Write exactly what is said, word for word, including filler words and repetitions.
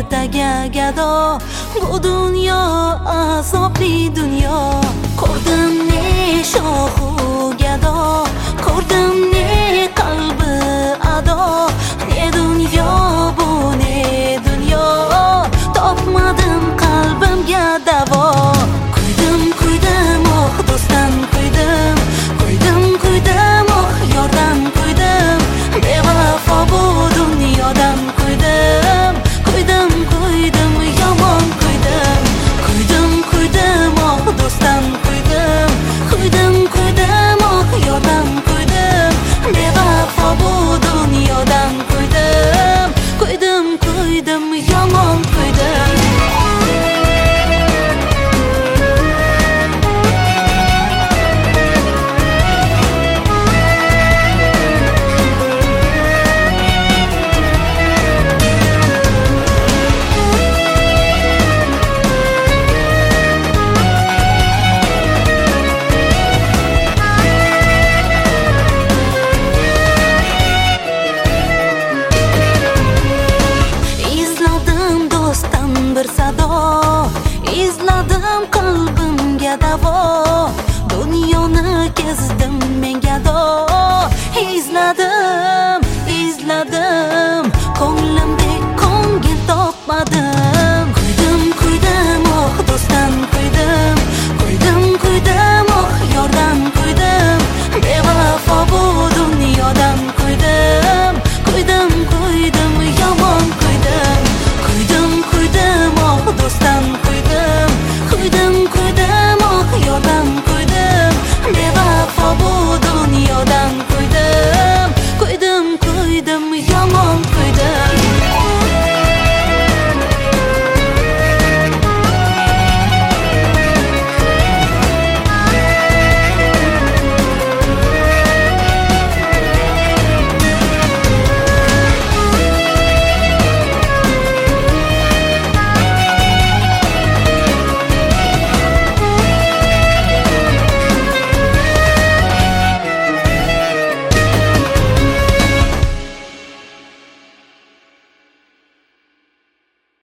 ertaga gado. Bu dunyo azobli dunyo. Ko'rdim ne shohu gado, ko'rdim ne qalbi ado. Ne dunyo bu, ne dunyo, topmadim qalbimga davo. Kuydim kuydim oh do'stam kuydim, kuydim kuydim oh yordan kuydim. Bevafo bu dunyodan kuydim, kuydim kuydim yomon kuydim. Kuydim kuydim oh do'stam kuydim, kuydim kuydim oh yordan kuydim. Bevafo bu dunyodan kuydim, kuydim kuydim yomon kuydim. Bir sado izladim qalbimga davo. Dunyoni kezdim men gado. Izladim, izladim